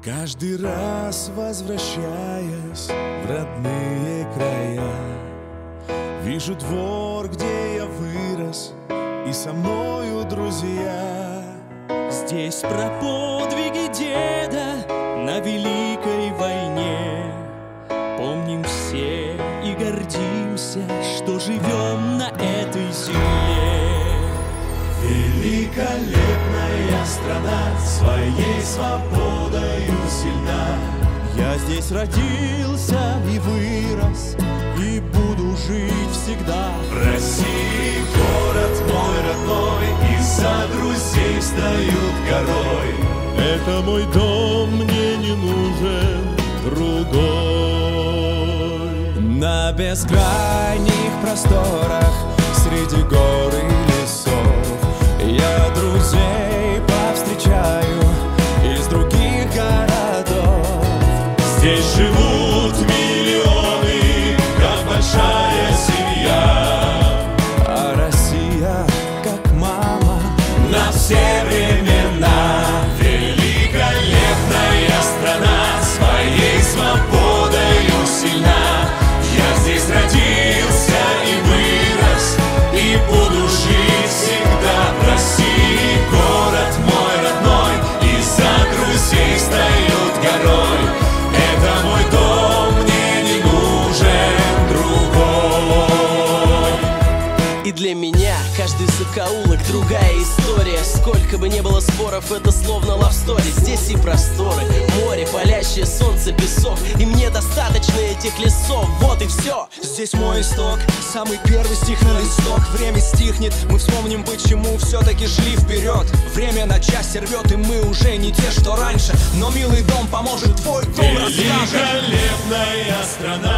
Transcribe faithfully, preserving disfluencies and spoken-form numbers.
Каждый раз, возвращаясь в родные края, вижу двор, где я вырос, и со мною друзья. Здесь про подвиги деда на Великой войне помним все и гордимся, что живем на этой земле. Великолепная страна, своей свободою сильна. Я здесь родился и вырос, и буду жить всегда. В России город мой родной, и за друзей встают горой. Это мой дом, мне не нужен другой. На бескрайних просторах среди гор и лесов я друзей повстречаю из других городов. Здесь живут миллионы, как большая семья, а Россия как мама на все времена. Великолепная страна, своей свободою сильна. Я здесь родился и вырос, и буду жить всегда. В России город мой родной, и за друзей встают горой. Это мой дом, мне не нужен другой. И для меня каждый закоулок другая история. Сколько бы ни было споров, это словно лавстори. Здесь и просторы, море, палящее солнце, песок. И мне достаточно этих лесов, вот и все. Здесь мой исток, самый первый стих на листок. Время стихнет, мы вспомним, почему все-таки шли вперед. Время на части рвет, и мы уже не те, что раньше. Но милый дом поможет, твой дом расскажет. Великолепная страна,